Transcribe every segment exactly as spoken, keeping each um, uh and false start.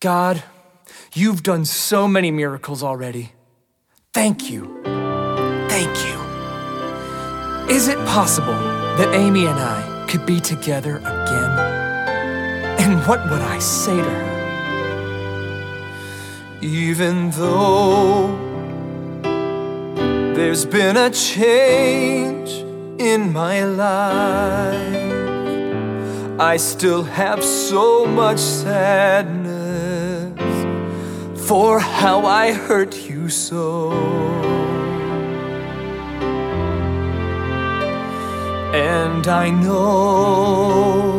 God, you've done so many miracles already. Thank you. Thank you. Is it possible that Amy and I could be together again? And what would I say to her? Even though there's been a change in my life, I still have so much sadness for how I hurt you so. And I know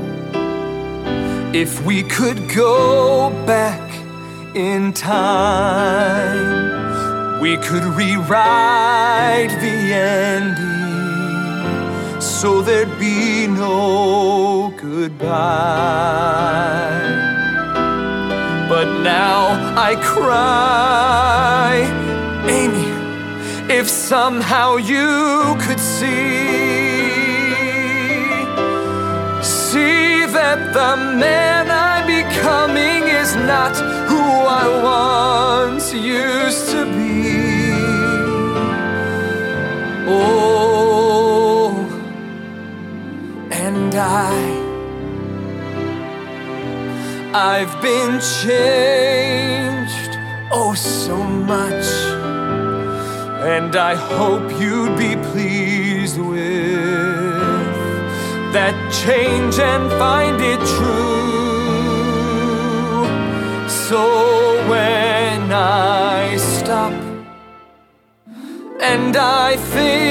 if we could go back in time, we could rewrite the ending so there'd be no goodbye. But now I cry, Amy, if somehow you could see, see that the man I'm becoming is not who I once used to be. Oh, and I I've been changed, oh so much, and I hope you'd be pleased with that change and find it true. So when I stop and I think